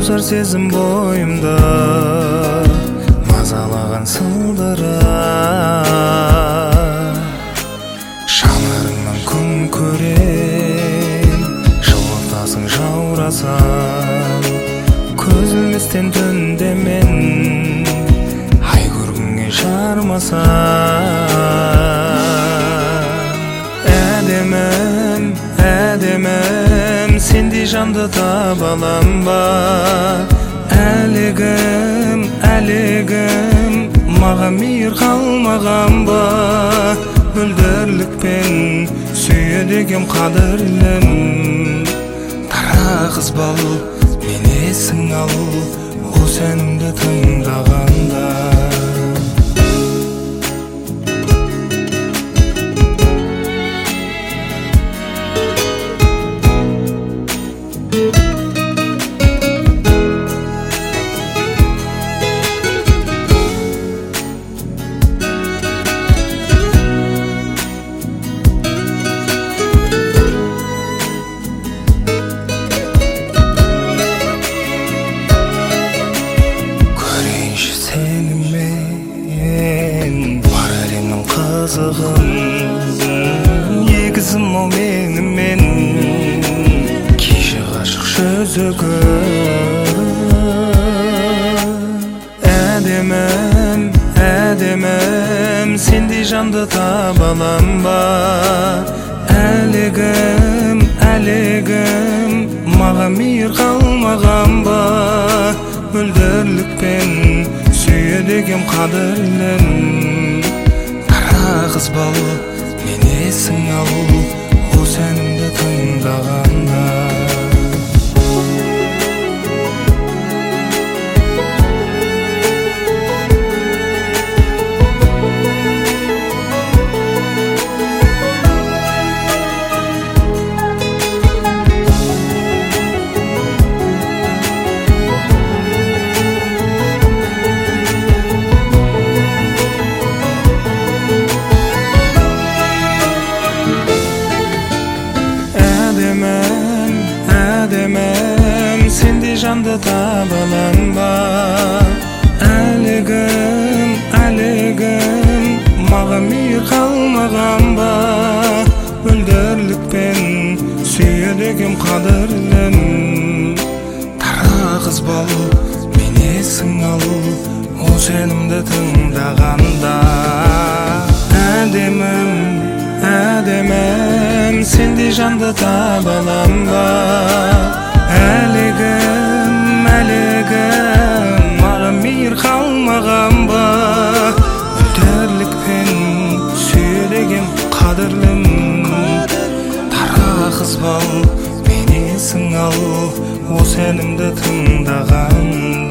Каусар сезім бойымда мазалаған сылдыра. Жанарыңнан күн көрем, жылытасың жаурасам. Көз ілместен түнде мен ай көргіңе жармасам. Әдемім, әдемім, сендей жанды таба алам ба? Әлегім, әлегім, маған мейір қалмаған ба? Мөлдірлікпен сүйедегім қадірлім. Дара қыз бал, мен есің ал, ол сәнімді тыңдағанда. Егізім ол менімен кеші ғашық жүзігі. Әдемім, әдемім, сендей жанды таба алам ба? Әлегім, әлегім, маған мейір қалмаған ба? Мөлдірлікпен сүйедегім қадірлім. Қыз бал, мен есің ал, ол сәнімді тыңдағанда. Әдемім, сендей жанды таба алам ба? Әлегім, әлегім, маған мейір қалмаған ба? Мөлдірлікпен сүйедегім қадірлім. Дара қыз бал, мен есің ал, ол сәнімді тыңдағанда. Әдемім, әдемім, сендей жанды таба алам ба? Әлегім, әлегім, маған мейір қалмаған ба? Мөлдірлікпен сүйедегім қадірлім. Дара қыз бал, мен есің ал, ол сәнімді тыңдаған.